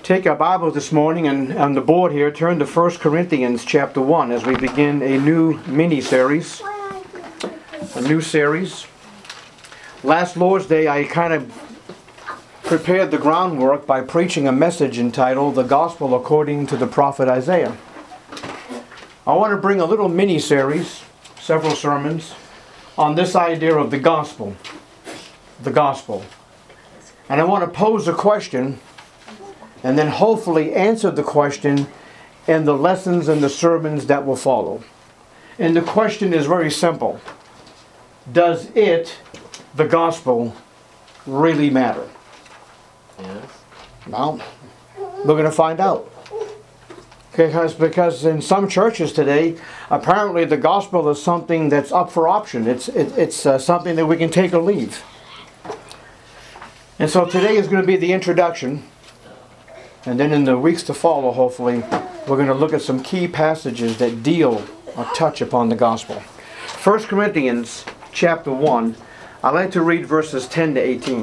Take our Bibles this morning and on the board here, turn to 1 Corinthians chapter 1 as we begin a new mini-series. A new series. Last Lord's Day I kind of prepared the groundwork by preaching a message entitled The Gospel According to the Prophet Isaiah. I want to bring a little mini-series, several sermons, on this idea of the gospel. The gospel. And I want to pose a question and then hopefully answer the question in the lessons and the sermons that will follow. And the question is very simple. Does it, the gospel, really matter? Yes. Well, we're going to find out. Because in some churches today, apparently the gospel is something that's up for option. It's something that we can take or leave. And so today is going to be the introduction. And then in the weeks to follow, hopefully, we're going to look at some key passages that deal or touch upon the gospel. 1 Corinthians chapter 1, I'd like to read verses 10 to 18.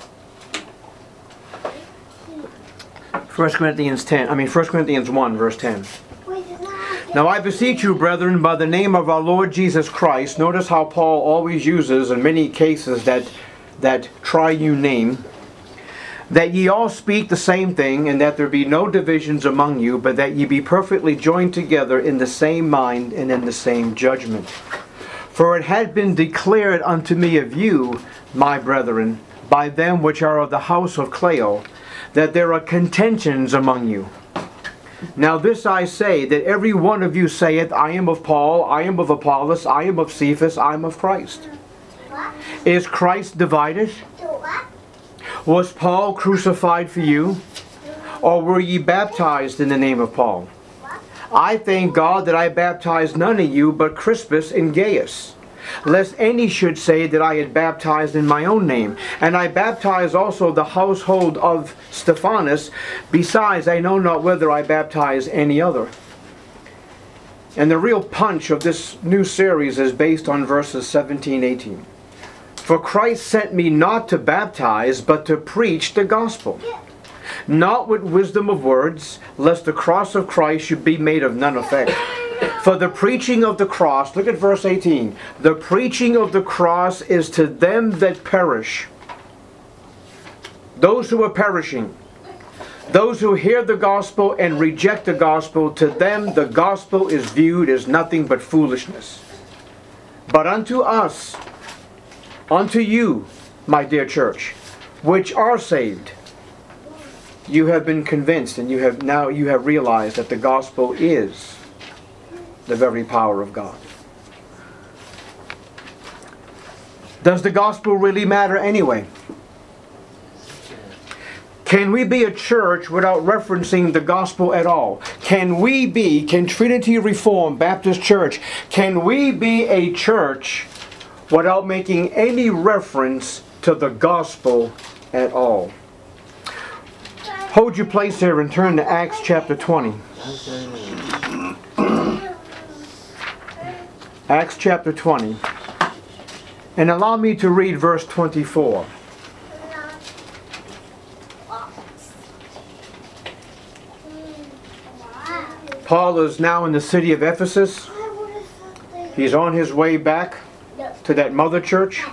1 Corinthians 1 verse 10. Now I beseech you, brethren, by the name of our Lord Jesus Christ. Notice how Paul always uses in many cases that triune name. That ye all speak the same thing, and that there be no divisions among you, but that ye be perfectly joined together in the same mind and in the same judgment. For it had been declared unto me of you, my brethren, by them which are of the house of Cleo, that there are contentions among you. Now this I say, that every one of you saith, I am of Paul, I am of Apollos, I am of Cephas, I am of Christ. Is Christ divided? Was Paul crucified for you? Or were ye baptized in the name of Paul? I thank God that I baptized none of you but Crispus and Gaius, lest any should say that I had baptized in my own name. And I baptized also the household of Stephanas. Besides, I know not whether I baptize any other. And the real punch of this new series is based on verses 17-18. For Christ sent me not to baptize, but to preach the gospel. Not with wisdom of words, lest the cross of Christ should be made of none effect. For the preaching of the cross, look at verse 18. The preaching of the cross is to them that perish. Those who are perishing. Those who hear the gospel and reject the gospel, to them the gospel is viewed as nothing but foolishness. But unto us, unto you, my dear church, which are saved, you have been convinced and you have realized that the gospel is the very power of God. Does the gospel really matter anyway? Can we be a church without referencing the gospel at all? Can Trinity Reformed Baptist Church, can we be a church without making any reference to the gospel at all? Hold your place here and turn to Acts chapter 20. Acts chapter 20. And allow me to read verse 24. Paul is now in the city of Ephesus. He's on his way back to that mother church,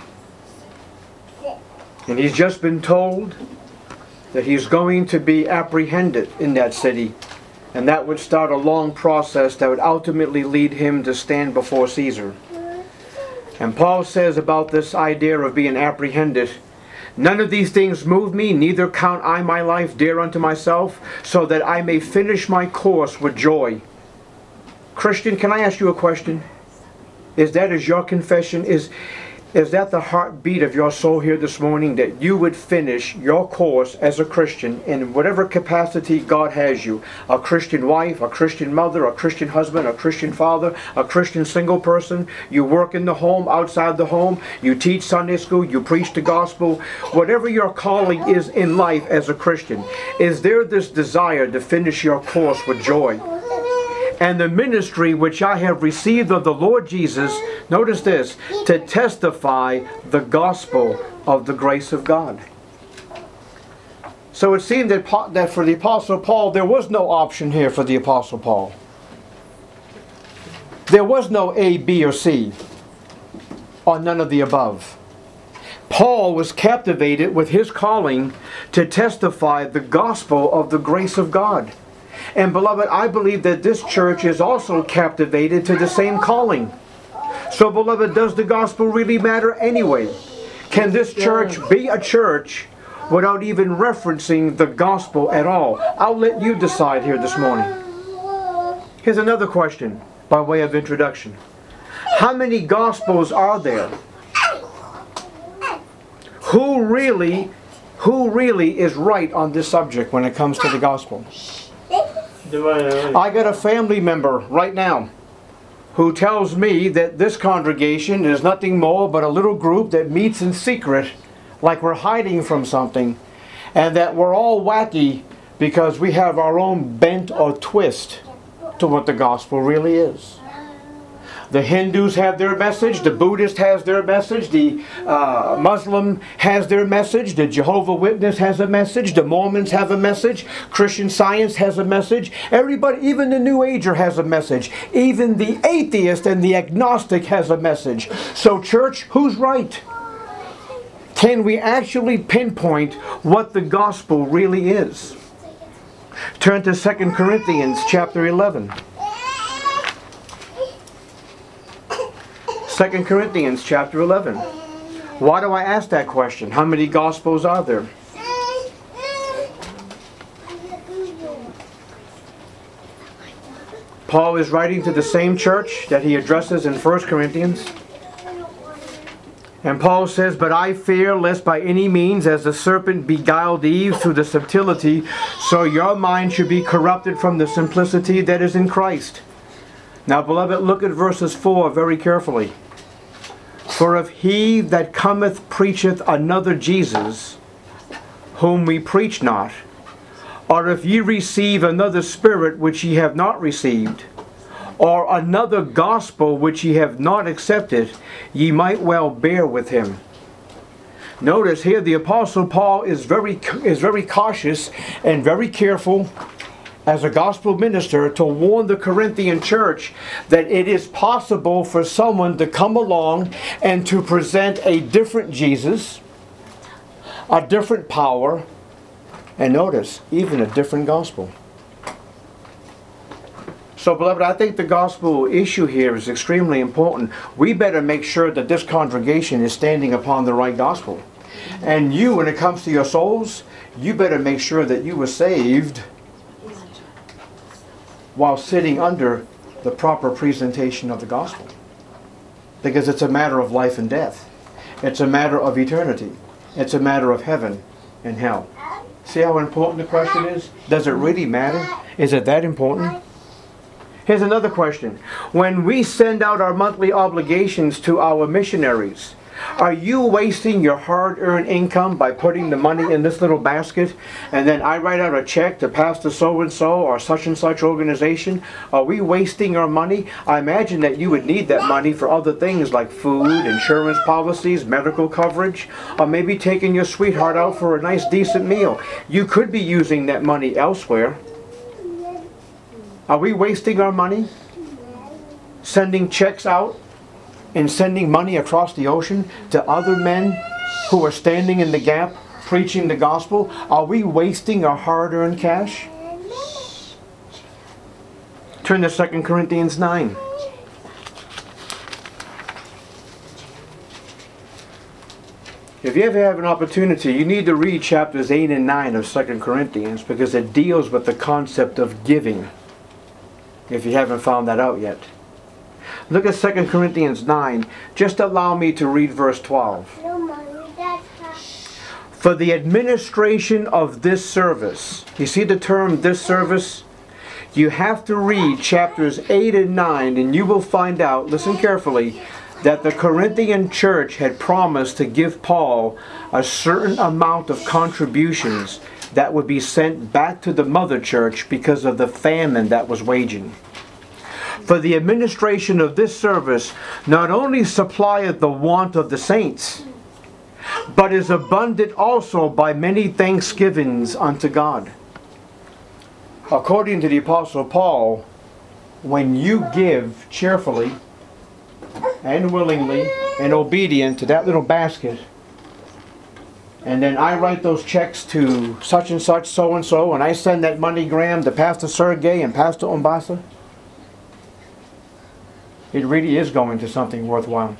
and he's just been told that he's going to be apprehended in that city, and that would start a long process that would ultimately lead him to stand before Caesar. And Paul says about this idea of being apprehended, none of these things move me, neither count I my life dear unto myself, so that I may finish my course with joy. Christian, can I ask you a question? Is your confession? Is that the heartbeat of your soul here this morning, that you would finish your course as a Christian in whatever capacity God has you? A Christian wife, a Christian mother, a Christian husband, a Christian father, a Christian single person. You work in the home, outside the home. You teach Sunday school. You preach the gospel. Whatever your calling is in life as a Christian, is there this desire to finish your course with joy? And the ministry which I have received of the Lord Jesus, notice this, to testify the gospel of the grace of God. So it seemed that for the Apostle Paul, there was no option here for the Apostle Paul. There was no A, B, or C, or none of the above. Paul was captivated with his calling to testify the gospel of the grace of God. And beloved, I believe that this church is also captivated to the same calling. So beloved, does the gospel really matter anyway? Can this church be a church without even referencing the gospel at all? I'll let you decide here this morning. Here's another question by way of introduction. How many gospels are there? Who really is right on this subject when it comes to the gospel? I got a family member right now who tells me that this congregation is nothing more but a little group that meets in secret, like we're hiding from something, and that we're all wacky because we have our own bent or twist to what the gospel really is. The Hindus have their message, the Buddhist has their message, the Muslim has their message, the Jehovah's Witness has a message, the Mormons have a message, Christian Science has a message, everybody, even the New Ager has a message, even the atheist and the agnostic has a message. So church, who's right? Can we actually pinpoint what the gospel really is? Turn to 2 Corinthians chapter 11. 2 Corinthians chapter 11. Why do I ask that question? How many gospels are there? Paul is writing to the same church that he addresses in 1 Corinthians. And Paul says, "But I fear lest by any means, as the serpent beguiled Eve through the subtlety, so your mind should be corrupted from the simplicity that is in Christ." Now, beloved, look at verses 4 very carefully. "For if he that cometh preacheth another Jesus, whom we preach not, or if ye receive another spirit which ye have not received, or another gospel which ye have not accepted, ye might well bear with him." Notice here the Apostle Paul is very cautious and very careful as a gospel minister to warn the Corinthian church that it is possible for someone to come along and to present a different Jesus, a different power, and notice, even a different gospel. So, beloved, I think the gospel issue here is extremely important. We better make sure that this congregation is standing upon the right gospel. And you, when it comes to your souls, you better make sure that you were saved while sitting under the proper presentation of the gospel. Because it's a matter of life and death. It's a matter of eternity. It's a matter of heaven and hell. See how important the question is? Does it really matter? Is it that important? Here's another question. When we send out our monthly obligations to our missionaries, are you wasting your hard-earned income by putting the money in this little basket and then I write out a check to Pastor so-and-so or such and such organization? Are we wasting our money? I imagine that you would need that money for other things like food, insurance policies, medical coverage, or maybe taking your sweetheart out for a nice decent meal. You could be using that money elsewhere. Are we wasting our money? Sending checks out and sending money across the ocean to other men who are standing in the gap preaching the gospel? Are we wasting our hard-earned cash? Turn to 2 Corinthians 9. If you ever have an opportunity, you need to read chapters 8 and 9 of 2 Corinthians because it deals with the concept of giving, if you haven't found that out yet. Look at 2 Corinthians 9. Just allow me to read verse 12. "For the administration of this service," you see the term "this service"? You have to read chapters 8 and 9 and you will find out, listen carefully, that the Corinthian church had promised to give Paul a certain amount of contributions that would be sent back to the mother church because of the famine that was waging. "For the administration of this service not only supplieth the want of the saints, but is abundant also by many thanksgivings unto God. According to the Apostle Paul, when you give cheerfully and willingly and obedient to that little basket, and then I write those checks to such and such, so and so, and I send that MoneyGram to Pastor Sergey and Pastor Umbasa, it really is going to something worthwhile.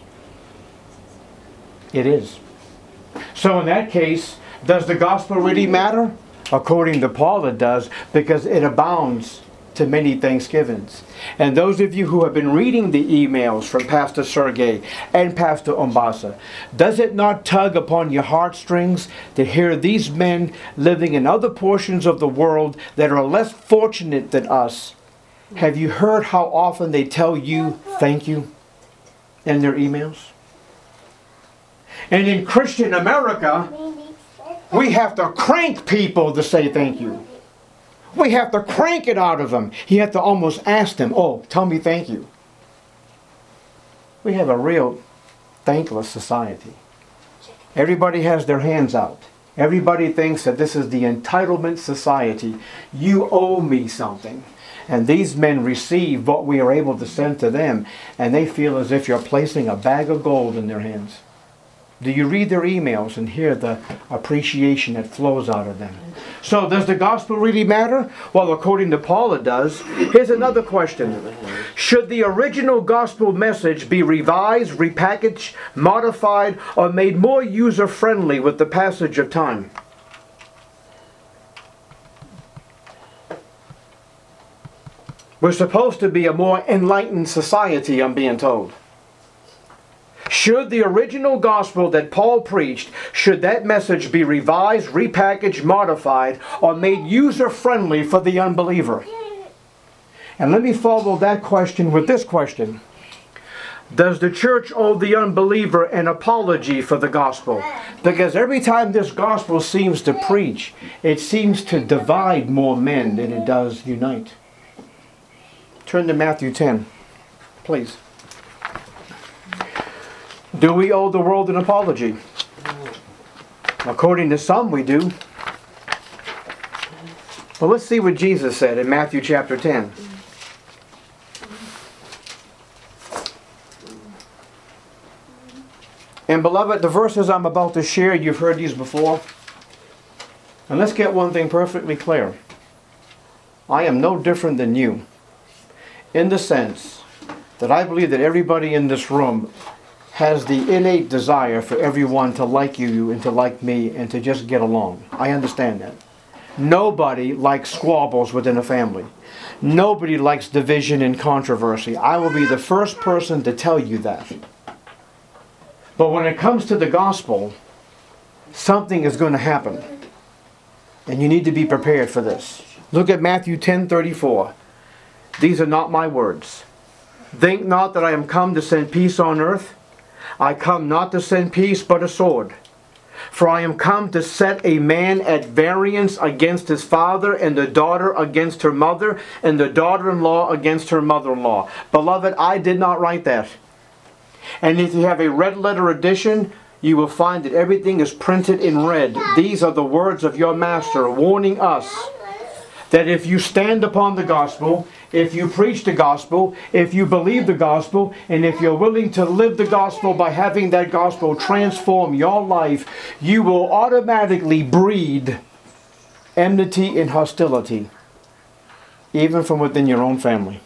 It is. So in that case, does the gospel really matter? According to Paul, it does, because it abounds to many thanksgivings. And those of you who have been reading the emails from Pastor Sergey and Pastor Umbasa, does it not tug upon your heartstrings to hear these men living in other portions of the world that are less fortunate than us? Have you heard how often they tell you thank you in their emails? And in Christian America, we have to crank people to say thank you. We have to crank it out of them. You have to almost ask them, oh, tell me thank you. We have a real thankless society. Everybody has their hands out. Everybody thinks that this is the entitlement society. You owe me something. And these men receive what we are able to send to them, and they feel as if you're placing a bag of gold in their hands. Do you read their emails and hear the appreciation that flows out of them? So does the gospel really matter? Well, according to Paul, it does. Here's another question. Should the original gospel message be revised, repackaged, modified, or made more user-friendly with the passage of time? We're supposed to be a more enlightened society, I'm being told. Should the original gospel that Paul preached, should that message be revised, repackaged, modified, or made user-friendly for the unbeliever? And let me follow that question with this question. Does the church owe the unbeliever an apology for the gospel? Because every time this gospel seems to preach, it seems to divide more men than it does unite. Turn to Matthew 10, please. Do we owe the world an apology? According to some, we do. Well, let's see what Jesus said in Matthew chapter 10. And beloved, the verses I'm about to share, you've heard these before. And let's get one thing perfectly clear. I am no different than you, in the sense that I believe that everybody in this room has the innate desire for everyone to like you and to like me and to just get along. I understand that. Nobody likes squabbles within a family. Nobody likes division and controversy. I will be the first person to tell you that. But when it comes to the gospel, something is going to happen. And you need to be prepared for this. Look at Matthew 10:34. These are not my words. Think not that I am come to send peace on earth. I come not to send peace, but a sword. For I am come to set a man at variance against his father, and the daughter against her mother, and the daughter-in-law against her mother-in-law. Beloved, I did not write that. And if you have a red letter edition, you will find that everything is printed in red. These are the words of your master warning us that if you stand upon the gospel, if you preach the gospel, if you believe the gospel, and if you're willing to live the gospel by having that gospel transform your life, you will automatically breed enmity and hostility, even from within your own family.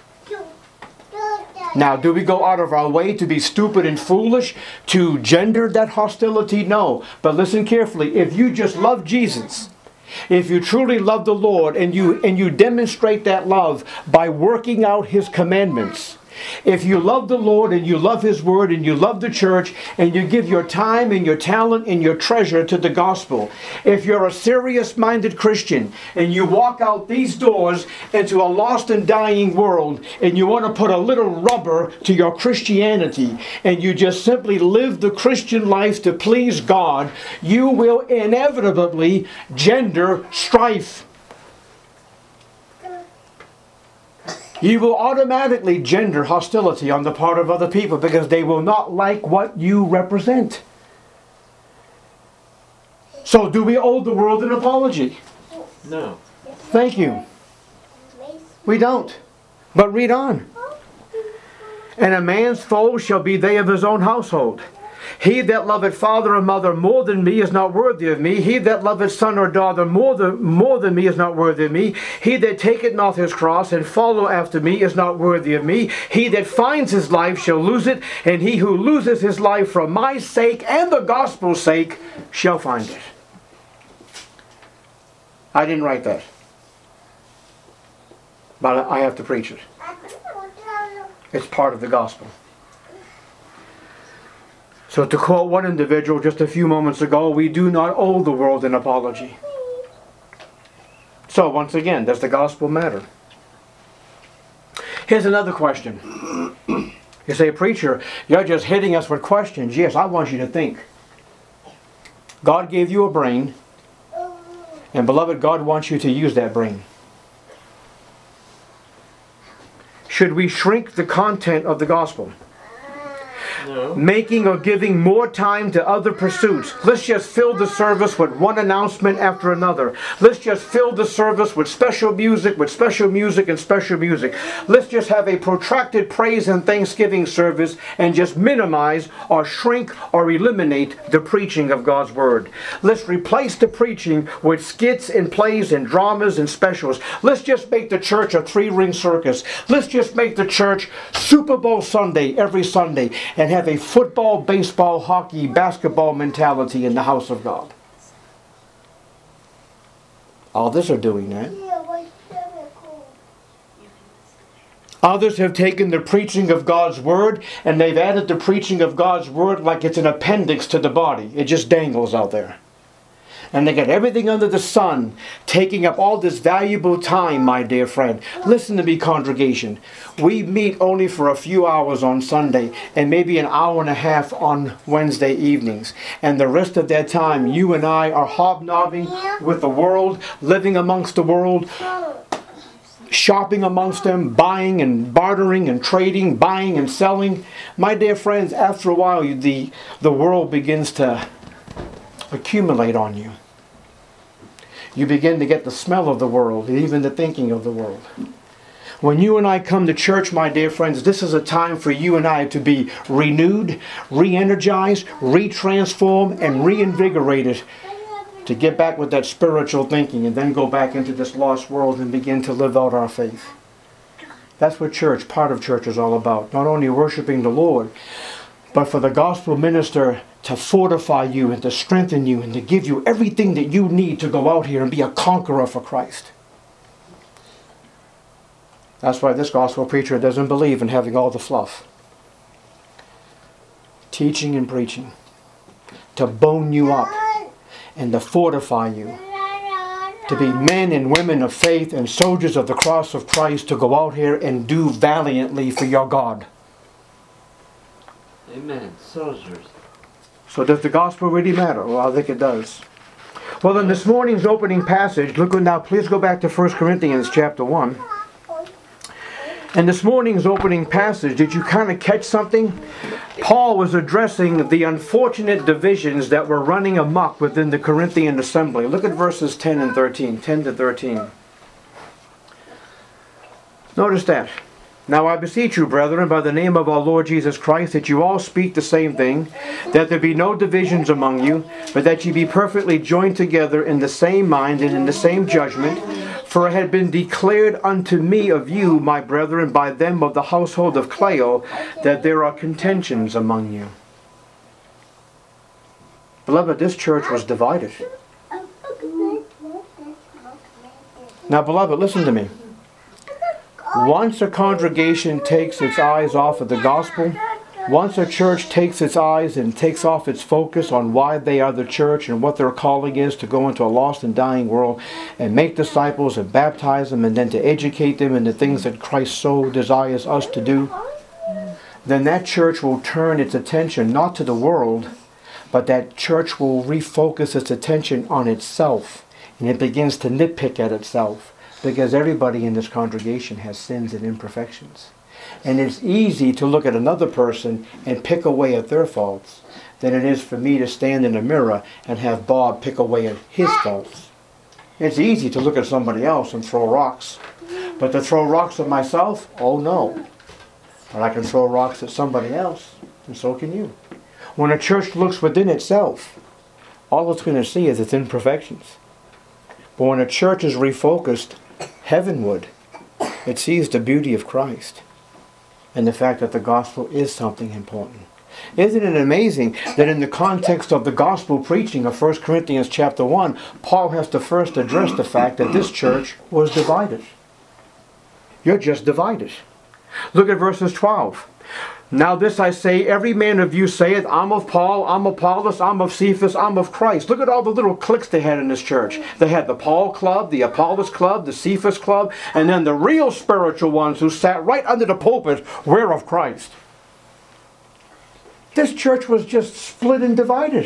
Now, do we go out of our way to be stupid and foolish to gender that hostility? No. But listen carefully. If you just love Jesus, if you truly love the Lord and you demonstrate that love by working out His commandments, if you love the Lord and you love His Word and you love the church and you give your time and your talent and your treasure to the gospel, if you're a serious-minded Christian and you walk out these doors into a lost and dying world and you want to put a little rubber to your Christianity and you just simply live the Christian life to please God, you will inevitably gender strife. You will automatically gender hostility on the part of other people because they will not like what you represent. So do we owe the world an apology? No. Thank you. We don't. But read on. And a man's foes shall be they of his own household. He that loveth father or mother more than me is not worthy of me. He that loveth son or daughter more than me is not worthy of me. He that taketh not his cross and follow after me is not worthy of me. He that finds his life shall lose it, and he who loses his life for my sake and the gospel's sake shall find it. I didn't write that, but I have to preach it. It's part of the gospel. So to quote one individual just a few moments ago, we do not owe the world an apology. So once again, does the gospel matter? Here's another question. You say, preacher, you're just hitting us with questions. Yes, I want you to think. God gave you a brain, and beloved, God wants you to use that brain. Should we shrink the content of the gospel? No. Making or giving more time to other pursuits. Let's just fill the service with one announcement after another. Let's just fill the service with special music, and special music. Let's just have a protracted praise and thanksgiving service and just minimize or shrink or eliminate the preaching of God's Word. Let's replace the preaching with skits and plays and dramas and specials. Let's just make the church a three-ring circus. Let's just make the church Super Bowl Sunday every Sunday and have a football, baseball, hockey, basketball mentality in the house of God. Others are doing that. Others have taken the preaching of God's Word and they've added the preaching of God's Word like it's an appendix to the body. It just dangles out there. And they get everything under the sun, taking up all this valuable time, my dear friend. Listen to me, congregation. We meet only for a few hours on Sunday and maybe an hour and a half on Wednesday evenings. And the rest of that time, you and I are hobnobbing with the world, living amongst the world, shopping amongst them, buying and bartering and trading, buying and selling. My dear friends, after a while, the world begins to accumulate on you. You begin to get the smell of the world and even the thinking of the world. When you and I come to church, my dear friends, this is a time for you and I to be renewed, re-energized, re-transformed, and reinvigorated to get back with that spiritual thinking and then go back into this lost world and begin to live out our faith. That's what church, part of church, is all about. Not only worshiping the Lord, but for the gospel minister to fortify you and to strengthen you and to give you everything that you need to go out here and be a conqueror for Christ. That's why this gospel preacher doesn't believe in having all the fluff. Teaching and preaching to bone you up and to fortify you, to be men and women of faith and soldiers of the cross of Christ, to go out here and do valiantly for your God. Amen. Soldiers. So does the gospel really matter? Well, I think it does. Well, in this morning's opening passage, look now, please go back to 1 Corinthians chapter 1. In this morning's opening passage, did you kind of catch something? Paul was addressing the unfortunate divisions that were running amok within the Corinthian assembly. Look at verses 10 and 13, 10 to 13. Notice that. Now I beseech you, brethren, by the name of our Lord Jesus Christ, that you all speak the same thing, that there be no divisions among you, but that ye be perfectly joined together in the same mind and in the same judgment. For it had been declared unto me of you, my brethren, by them of the household of Cleo, that there are contentions among you. Beloved, this church was divided. Now, beloved, listen to me. Once a congregation takes its eyes off of the gospel, once a church takes its eyes and takes off its focus on why they are the church and what their calling is to go into a lost and dying world and make disciples and baptize them and then to educate them in the things that Christ so desires us to do, then that church will turn its attention not to the world, but that church will refocus its attention on itself, and it begins to nitpick at itself. Because everybody in this congregation has sins and imperfections. And it's easy to look at another person and pick away at their faults. than it is for me to stand in a mirror and have Bob pick away at his faults. It's easy to look at somebody else and throw rocks. But to throw rocks at myself? Oh no. But I can throw rocks at somebody else, and so can you. When a church looks within itself, all it's going to see is its imperfections. But when a church is refocused heavenward, it sees the beauty of Christ and the fact that the gospel is something important. Isn't it amazing that in the context of the gospel preaching of 1 Corinthians chapter 1, Paul has to first address the fact that this church was divided. You're just divided. Look at verses 12. Now this I say, every man of you saith, I'm of Paul, I'm of Apollos, I'm of Cephas, I'm of Christ. Look at all the little cliques they had in this church. They had the Paul club, the Apollos club, the Cephas club, and then the real spiritual ones who sat right under the pulpit were of Christ. This church was just split and divided.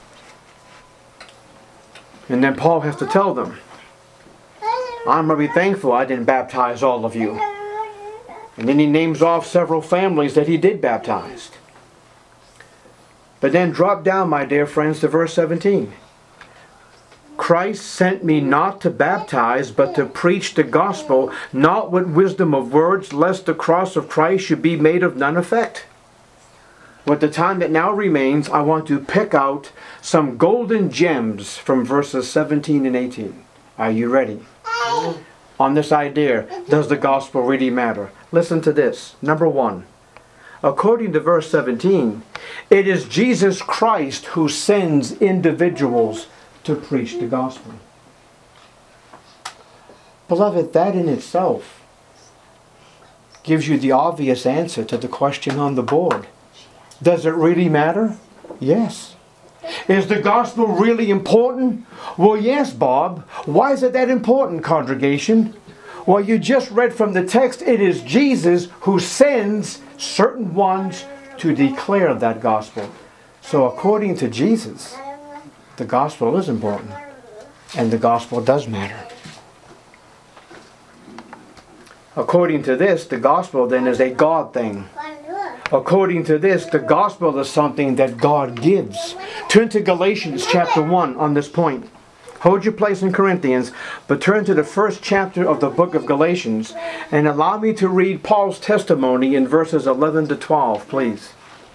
And then Paul has to tell them, I'm really thankful I didn't baptize all of you. And then he names off several families that he did baptize. But then drop down, my dear friends, to verse 17. Christ sent me not to baptize, but to preach the gospel, not with wisdom of words, lest the cross of Christ should be made of none effect. With the time that now remains, I want to pick out some golden gems from verses 17 and 18. Are you ready? On this idea, does the gospel really matter? Listen to this. Number one, according to verse 17, it is Jesus Christ who sends individuals to preach the gospel. Beloved, that in itself gives you the obvious answer to the question on the board. Does it really matter? Yes. Is the gospel really important? Well, yes, Bob. Why is it that important, congregation? Well, you just read from the text, it is Jesus who sends certain ones to declare that gospel. So according to Jesus, the gospel is important. And the gospel does matter. According to this, the gospel then is a God thing. According to this, the gospel is something that God gives. Turn to Galatians chapter 1 on this point. Hold your place in Corinthians, but turn to the first chapter of the book of Galatians and allow me to read Paul's testimony in verses 11 to 12, please.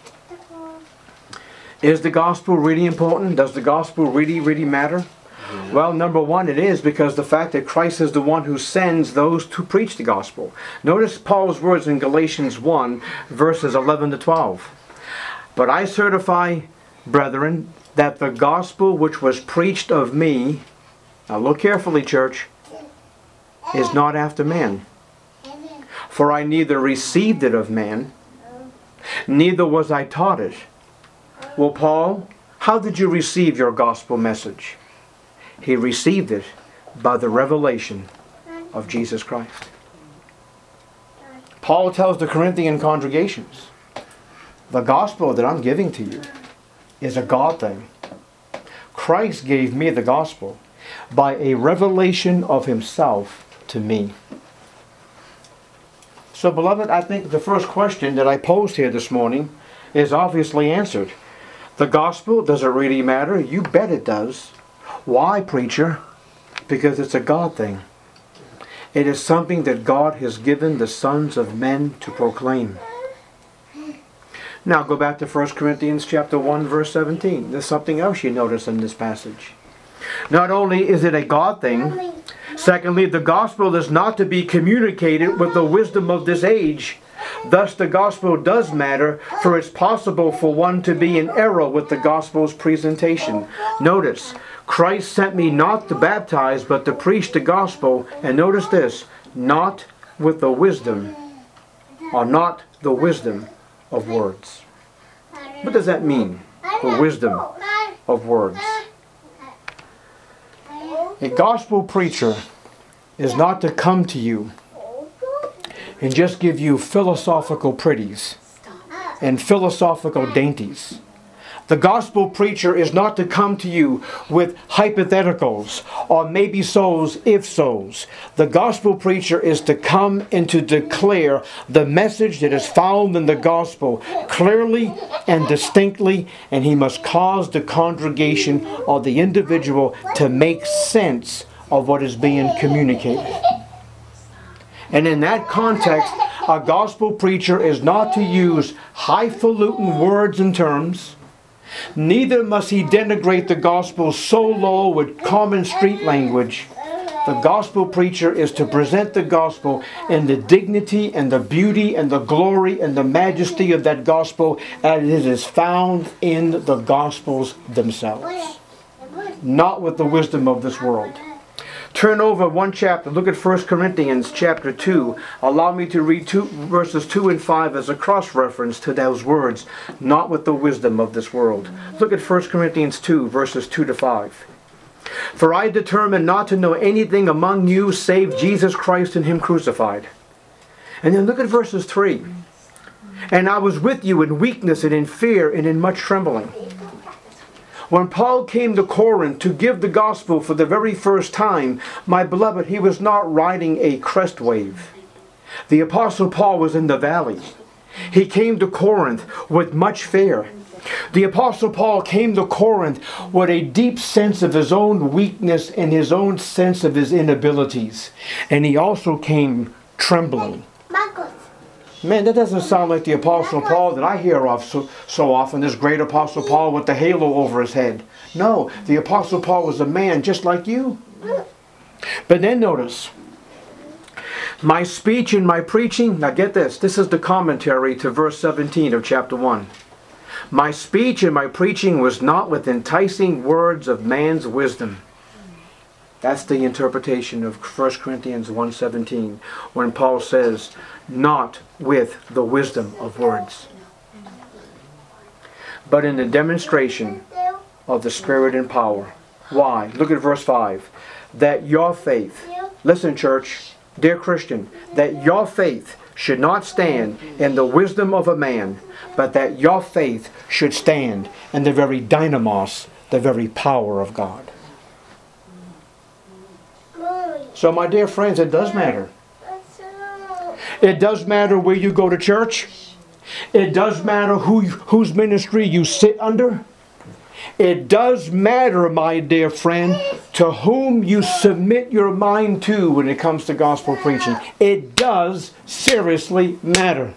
Is the gospel really important? Does the gospel really matter? Well, number one, it is because the fact that Christ is the one who sends those to preach the gospel. Notice Paul's words in Galatians 1, verses 11 to 12. But I certify, brethren, that the gospel which was preached of me, now look carefully, church, is not after man. For I neither received it of man, neither was I taught it. Well, Paul, how did you receive your gospel message? He received it by the revelation of Jesus Christ. Paul tells the Corinthian congregations, the gospel that I'm giving to you is a God thing. Christ gave me the gospel by a revelation of himself to me. So, beloved, I think the first question that I posed here this morning is obviously answered. The gospel, does it really matter? You bet it does. Why, preacher? Because it's a God thing. It is something that God has given the sons of men to proclaim. Now go back to 1 Corinthians chapter 1, verse 17. There's something else you notice in this passage. Not only is it a God thing, secondly, the gospel is not to be communicated with the wisdom of this age. Thus the gospel does matter, for it's possible for one to be in error with the gospel's presentation. Notice, Christ sent me not to baptize, but to preach the gospel. And notice this, not with the wisdom, or not the wisdom of words. What does that mean? The wisdom of words. A gospel preacher is not to come to you and just give you philosophical pretties and philosophical dainties. The gospel preacher is not to come to you with hypotheticals or maybe so's, if so's. The gospel preacher is to come and to declare the message that is found in the gospel clearly and distinctly, and he must cause the congregation or the individual to make sense of what is being communicated. And in that context, a gospel preacher is not to use highfalutin words and terms. Neither must he denigrate the gospel so low with common street language. The gospel preacher is to present the gospel in the dignity and the beauty and the glory and the majesty of that gospel as it is found in the gospels themselves, not with the wisdom of this world. Turn over one chapter. Look at 1 Corinthians chapter 2. Allow me to read verses 2 and 5 as a cross-reference to those words, not with the wisdom of this world. Look at 1 Corinthians 2, verses 2 to 5. For I determined not to know anything among you save Jesus Christ and Him crucified. And then look at verses 3. And I was with you in weakness and in fear and in much trembling. When Paul came to Corinth to give the gospel for the very first time, my beloved, he was not riding a crest wave. The Apostle Paul was in the valley. He came to Corinth with much fear. The Apostle Paul came to Corinth with a deep sense of his own weakness and his own sense of his inabilities. And he also came trembling. Man, that doesn't sound like the Apostle Paul that I hear of so often, this great Apostle Paul with the halo over his head. No, the Apostle Paul was a man just like you. But then notice, my speech and my preaching, now get this is the commentary to verse 17 of chapter 1. My speech and my preaching was not with enticing words of man's wisdom. That's the interpretation of 1 Corinthians 1:17 when Paul says, not with the wisdom of words, but in the demonstration of the Spirit and power. Why? Look at verse 5. That your faith, listen church, dear Christian, that your faith should not stand in the wisdom of a man, but that your faith should stand in the very dynamos, the very power of God. So my dear friends, it does matter. It does matter where you go to church. It does matter whose ministry you sit under. It does matter, my dear friend, to whom you submit your mind to when it comes to gospel preaching. It does seriously matter.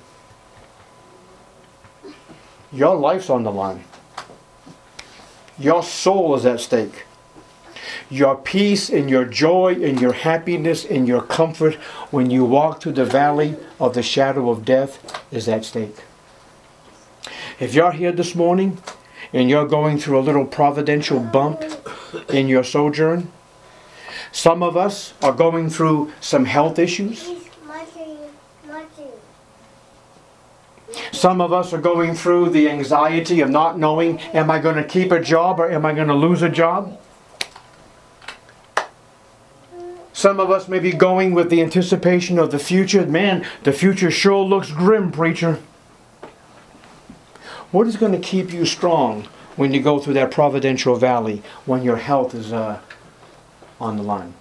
Your life's on the line. Your soul is at stake. Your peace and your joy and your happiness and your comfort when you walk through the valley of the shadow of death is at stake. If you're here this morning and you're going through a little providential bump in your sojourn, some of us are going through some health issues. Some of us are going through the anxiety of not knowing, am I going to keep a job or am I going to lose a job? Some of us may be going with the anticipation of the future. Man, the future sure looks grim, preacher. What is going to keep you strong when you go through that providential valley, when your health is on the line?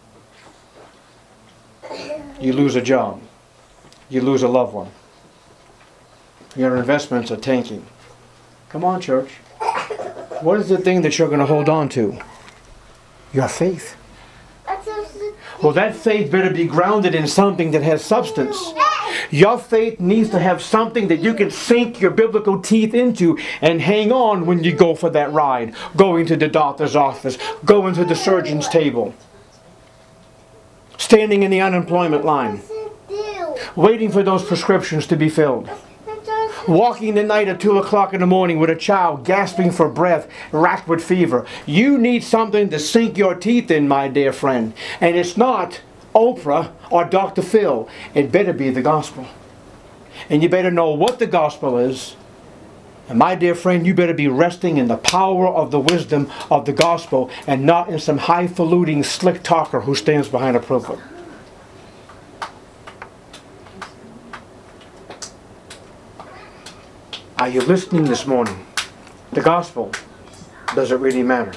You lose a job. You lose a loved one. Your investments are tanking. Come on, church. What is the thing that you're going to hold on to? Your faith. Well, that faith better be grounded in something that has substance. Your faith needs to have something that you can sink your biblical teeth into and hang on when you go for that ride. Going to the doctor's office, going to the surgeon's table, standing in the unemployment line, waiting for those prescriptions to be filled. Walking the night at 2 o'clock in the morning with a child gasping for breath, racked with fever. You need something to sink your teeth in, my dear friend. And it's not Oprah or Dr. Phil. It better be the gospel. And you better know what the gospel is. And my dear friend, you better be resting in the power of the wisdom of the gospel and not in some highfalutin slick talker who stands behind a pulpit. Are you listening this morning? the gospel, does it really matter?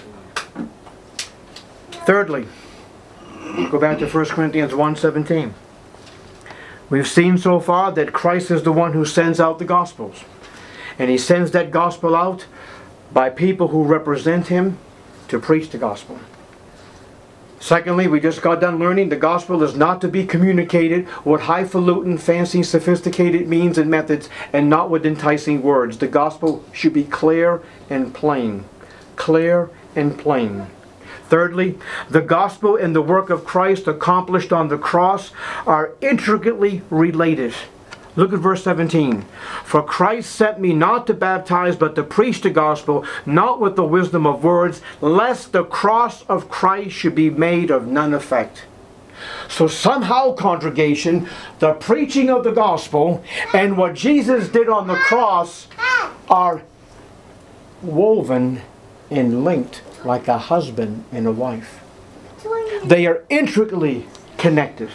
Thirdly, go back to 1 Corinthians 1:17. We've seen so far that Christ is the one who sends out the gospels. And He sends that gospel out by people who represent Him to preach the gospel. Secondly, we just got done learning the gospel is not to be communicated with highfalutin, fancy, sophisticated means and methods, and not with enticing words. The gospel should be clear and plain. Clear and plain. Thirdly, the gospel and the work of Christ accomplished on the cross are intricately related. Look at verse 17. For Christ sent me not to baptize, but to preach the gospel, not with the wisdom of words, lest the cross of Christ should be made of none effect. So somehow, congregation, the preaching of the gospel and what Jesus did on the cross are woven and linked like a husband and a wife. They are intricately connected.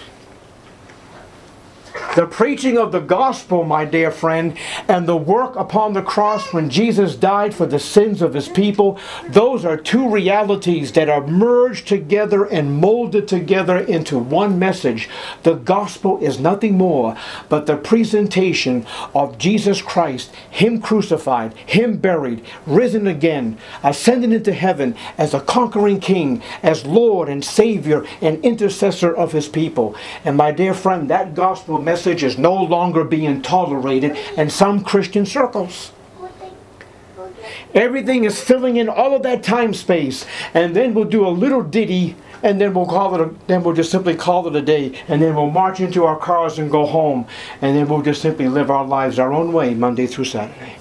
The preaching of the gospel, my dear friend, and the work upon the cross when Jesus died for the sins of His people, those are two realities that are merged together and molded together into one message. The gospel is nothing more but the presentation of Jesus Christ, Him crucified, Him buried, risen again, ascended into heaven as a conquering King, as Lord and Savior and intercessor of His people. And my dear friend, that gospel message is no longer being tolerated in some Christian circles. Everything is filling in all of that time space, and then we'll do a little ditty, and then we'll just simply call it a day, and then we'll march into our cars and go home, and then we'll just simply live our lives our own way, Monday through Saturday.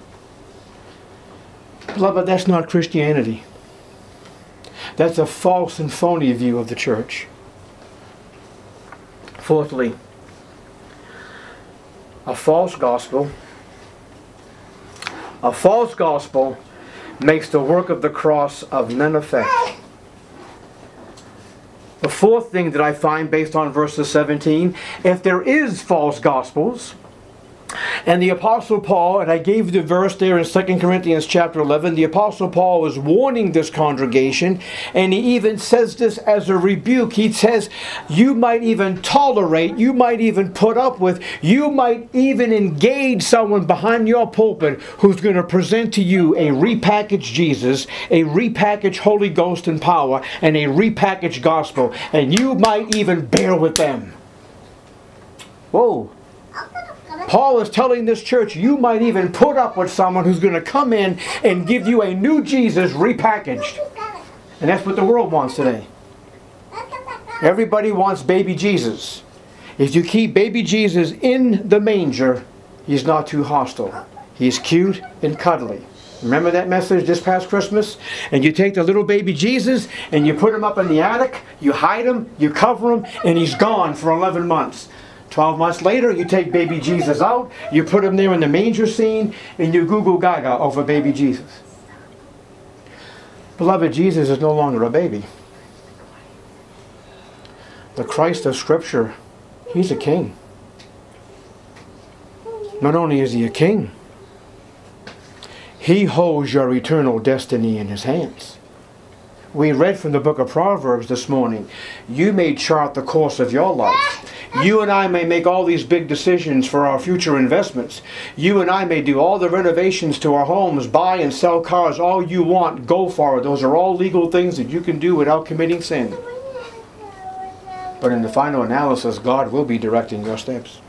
Beloved, that's not Christianity. That's a false and phony view of the church. Fourthly, a false gospel makes the work of the cross of none effect. The fourth thing that I find based on verses 17, if there is false gospels, and the Apostle Paul, and I gave you the verse there in 2 Corinthians chapter 11, the Apostle Paul is warning this congregation, and he even says this as a rebuke. He says, you might even tolerate, you might even put up with, you might even engage someone behind your pulpit who's going to present to you a repackaged Jesus, a repackaged Holy Ghost and power, and a repackaged gospel, and you might even bear with them. Whoa. Paul is telling this church, you might even put up with someone who's going to come in and give you a new Jesus repackaged. And that's what the world wants today. Everybody wants baby Jesus. If you keep baby Jesus in the manger, He's not too hostile. He's cute and cuddly. Remember that message this past Christmas? And you take the little baby Jesus and you put him up in the attic, you hide him, you cover him, and he's gone for 11 months. 12 months later, you take baby Jesus out, you put him there in the manger scene, and you goo goo gaga over baby Jesus. Beloved, Jesus is no longer a baby. The Christ of Scripture, He's a king. Not only is He a king, He holds your eternal destiny in His hands. We read from the book of Proverbs this morning. You may chart the course of your life. You and I may make all these big decisions for our future investments. You and I may do all the renovations to our homes, buy and sell cars, all you want, go for it. Those are all legal things that you can do without committing sin. But in the final analysis, God will be directing your steps.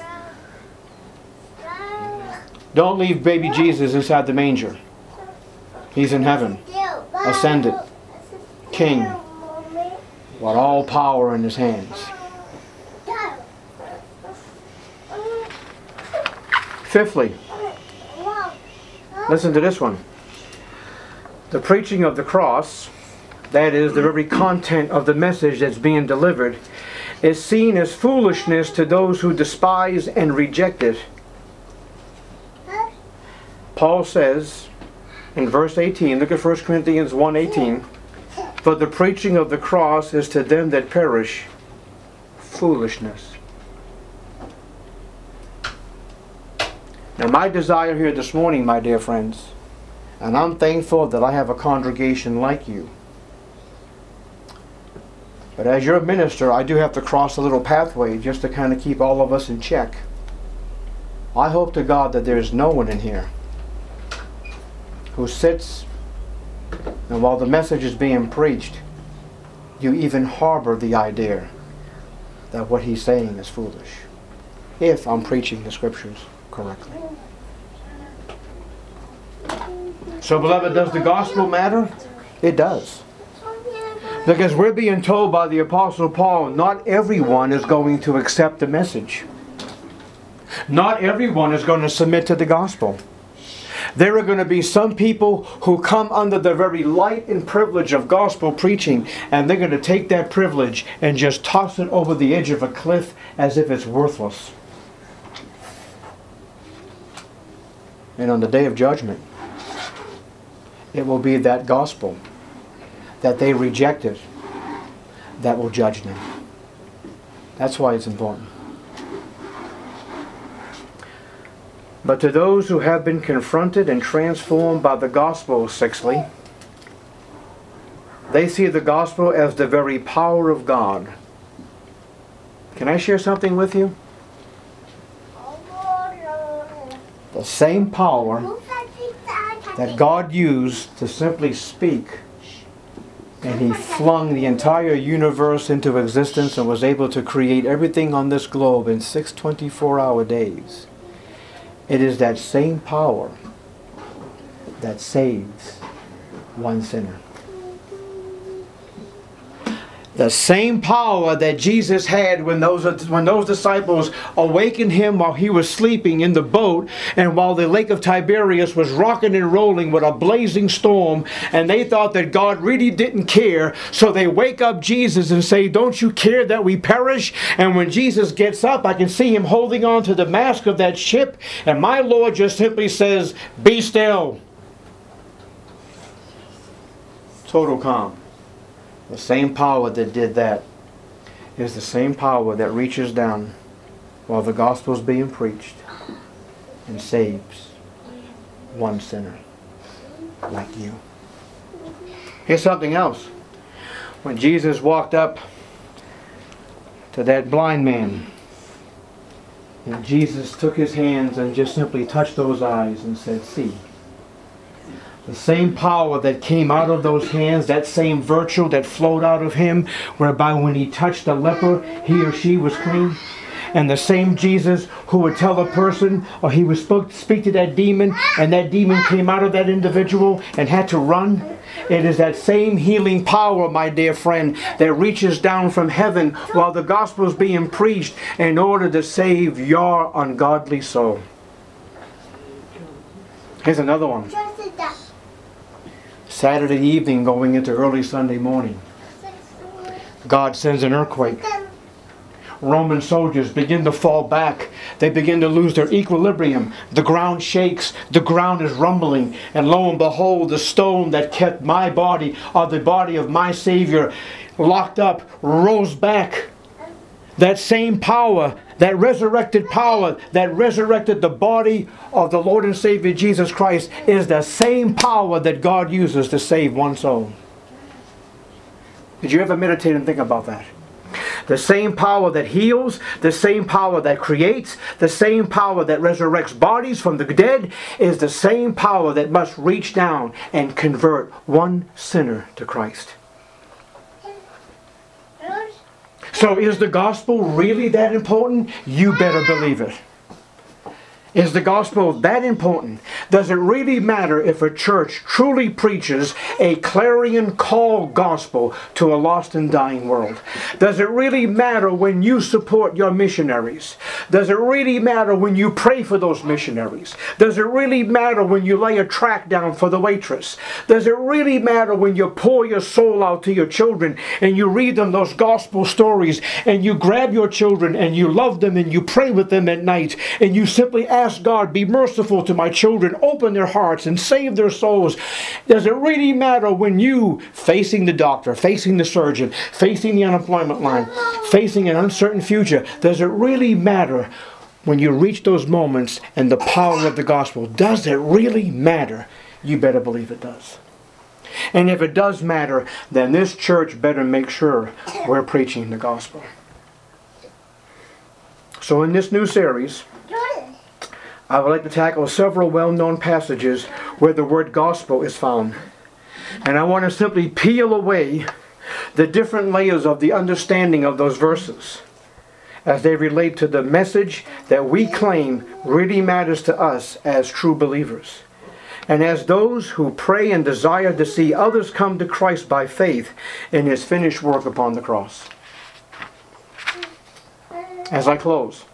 Don't leave baby Jesus inside the manger. He's in heaven, ascended, King, with all power in His hands. Fifthly, listen to this one. The preaching of the cross, that is, the very content of the message that's being delivered, is seen as foolishness to those who despise and reject it. Paul says in verse 18, look at 1 Corinthians 1:18, for the preaching of the cross is to them that perish foolishness. Now my desire here this morning, my dear friends, And I'm thankful that I have a congregation like you. But as your minister, I do have to cross a little pathway just to kind of keep all of us in check. I hope to God that there's no one in here who sits and while the message is being preached, you even harbor the idea that what he's saying is foolish, if I'm preaching the scriptures correctly. So, beloved, does the gospel matter? It does. Because we're being told by the Apostle Paul, not everyone is going to accept the message. Not everyone is going to submit to the gospel. There are going to be some people who come under the very light and privilege of gospel preaching, and they're going to take that privilege and just toss it over the edge of a cliff as if it's worthless. And on the day of judgment, it will be that gospel that they rejected that will judge them. That's why it's important. But to those who have been confronted and transformed by the gospel, sixthly, they see the gospel as the very power of God. Can I share something with you? The same power that God used to simply speak, and He flung the entire universe into existence and was able to create everything on this globe in 6 24-hour days. It is that same power that saves one sinner. The same power that Jesus had when those disciples awakened Him while He was sleeping in the boat, and while the lake of Tiberias was rocking and rolling with a blazing storm, and they thought that God really didn't care, so they wake up Jesus and say, "Don't you care that we perish?" And when Jesus gets up, I can see Him holding on to the mast of that ship, and my Lord just simply says, "Be still." Total calm. The same power that did that is the same power that reaches down while the gospel is being preached and saves one sinner like you. Here's something else. When Jesus walked up to that blind man, and Jesus took His hands and just simply touched those eyes and said, "See." The same power that came out of those hands, that same virtue that flowed out of Him, whereby when He touched a leper, he or she was clean. And the same Jesus who would tell a person, or He would speak to that demon, and that demon came out of that individual and had to run. It is that same healing power, my dear friend, that reaches down from heaven while the gospel is being preached in order to save your ungodly soul. Here's another one. Saturday evening going into early Sunday morning, God sends an earthquake. Roman soldiers begin to fall back. They begin to lose their equilibrium. The ground shakes. The ground is rumbling. And lo and behold, the stone that kept my body, or the body of my Savior, locked up, rose back. That same power, that resurrected power that resurrected the body of the Lord and Savior Jesus Christ, is the same power that God uses to save one soul. Did you ever meditate and think about that? The same power that heals, the same power that creates, the same power that resurrects bodies from the dead is the same power that must reach down and convert one sinner to Christ. So is the gospel really that important? You better believe it. Is the gospel that important? Does it really matter if a church truly preaches a clarion call gospel to a lost and dying world? Does it really matter when you support your missionaries? Does it really matter when you pray for those missionaries? Does it really matter when you lay a tract down for the waitress? Does it really matter when you pour your soul out to your children and you read them those gospel stories and you grab your children and you love them and you pray with them at night and you simply ask God, "Be merciful to my children, open their hearts and save their souls"? Does it really matter when you, facing the doctor, facing the surgeon, facing the unemployment line, facing an uncertain future, does it really matter when you reach those moments and the power of the gospel? Does it really matter You better believe it does. And if it does matter, then this church better make sure we're preaching the gospel. So in this new series, I would like to tackle several well-known passages where the word gospel is found. And I want to simply peel away the different layers of the understanding of those verses as they relate to the message that we claim really matters to us as true believers. And as those who pray and desire to see others come to Christ by faith in His finished work upon the cross. As I close,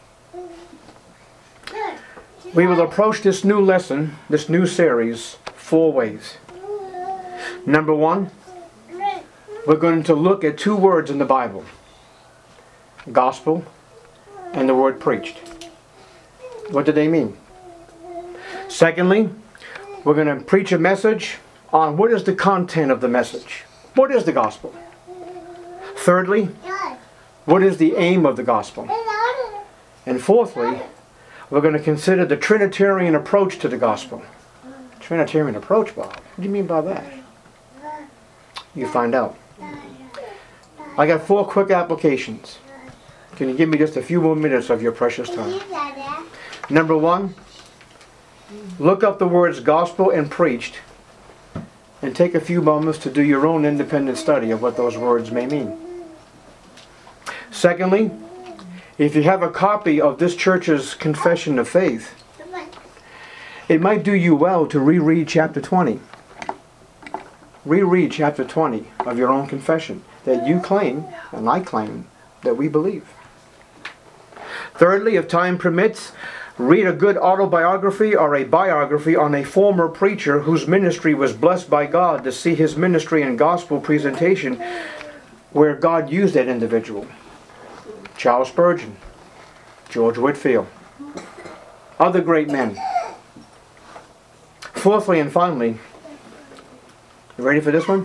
we will approach this new lesson, this new series, 4 ways. Number 1, we're going to look at 2 words in the Bible. Gospel and the word preached. What do they mean? Secondly, we're going to preach a message on what is the content of the message. What is the gospel? Thirdly, what is the aim of the gospel? And fourthly, we're going to consider the Trinitarian approach to the gospel. Trinitarian approach, Bob? What do you mean by that? You find out. I got 4 quick applications. Can you give me just a few more minutes of your precious time? Number 1, look up the words gospel and preached and take a few moments to do your own independent study of what those words may mean. Secondly, if you have a copy of this church's Confession of Faith, it might do you well to reread chapter 20. Reread chapter 20 of your own confession that you claim, and I claim, that we believe. Thirdly, if time permits, read a good autobiography or a biography on a former preacher whose ministry was blessed by God to see his ministry and gospel presentation where God used that individual. Charles Spurgeon, George Whitefield, other great men. Fourthly and finally, you ready for this one?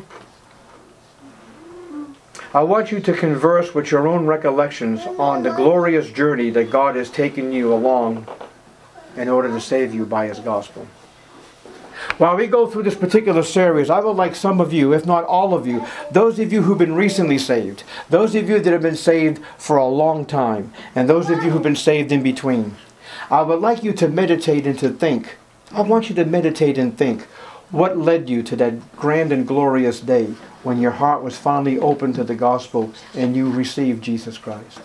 I want you to converse with your own recollections on the glorious journey that God has taken you along in order to save you by His gospel. While we go through this particular series, I would like some of you, if not all of you, those of you who've been recently saved, those of you that have been saved for a long time, and those of you who've been saved in between, I would like you to meditate and to think. I want you to meditate and think. What led you to that grand and glorious day when your heart was finally open to the gospel and you received Jesus Christ?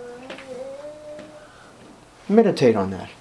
Meditate on that.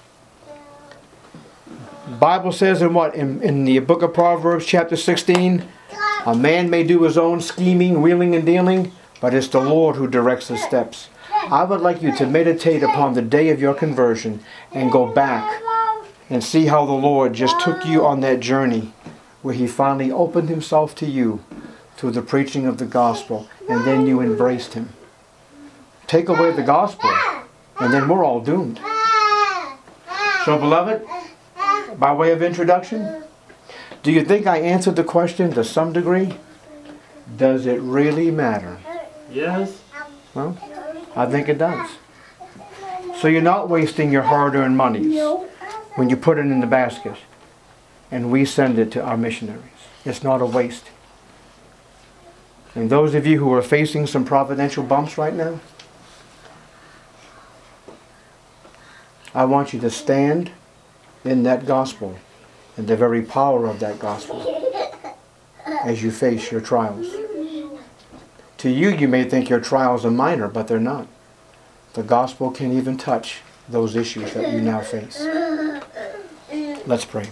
The Bible says in the book of Proverbs chapter 16, a man may do his own scheming, wheeling and dealing, but it's the Lord who directs his steps. I would like you to meditate upon the day of your conversion and go back and see how the Lord just took you on that journey where He finally opened Himself to you through the preaching of the gospel, and then you embraced Him. Take away the gospel, and then we're all doomed. So, beloved, by way of introduction, do you think I answered the question to some degree? Does it really matter? Yes. Well, I think it does. So you're not wasting your hard-earned monies when you put it in the basket and we send it to our missionaries. It's not a waste. And those of you who are facing some providential bumps right now, I want you to stand in that gospel and the very power of that gospel as you face your trials. To you, you may think your trials are minor, but they're not. The gospel can even touch those issues that you now face. Let's pray.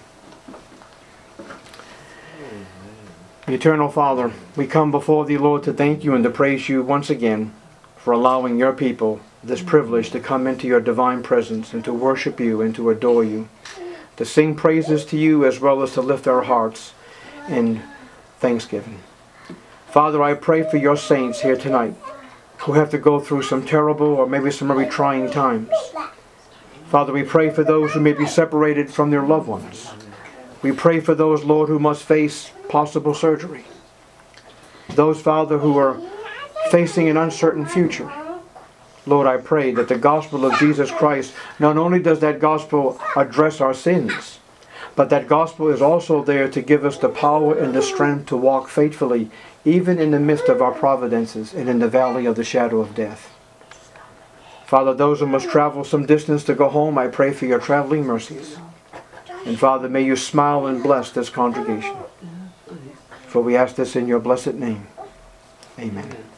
Eternal Father, we come before Thee, Lord, to thank You and to praise You once again for allowing Your people this privilege to come into Your divine presence and to worship You and to adore You, to sing praises to You as well as to lift our hearts in thanksgiving. Father, I pray for Your saints here tonight who have to go through some terrible or maybe some very trying times. Father, we pray for those who may be separated from their loved ones. We pray for those, Lord, who must face possible surgery. Those, Father, who are facing an uncertain future. Lord, I pray that the gospel of Jesus Christ, not only does that gospel address our sins, But that gospel is also there to give us the power and the strength to walk faithfully, even in the midst of our providences and in the valley of the shadow of death. Father, those who must travel some distance to go home, I pray for your traveling mercies. And Father, may you smile and bless this congregation. For we ask this in your blessed name. Amen.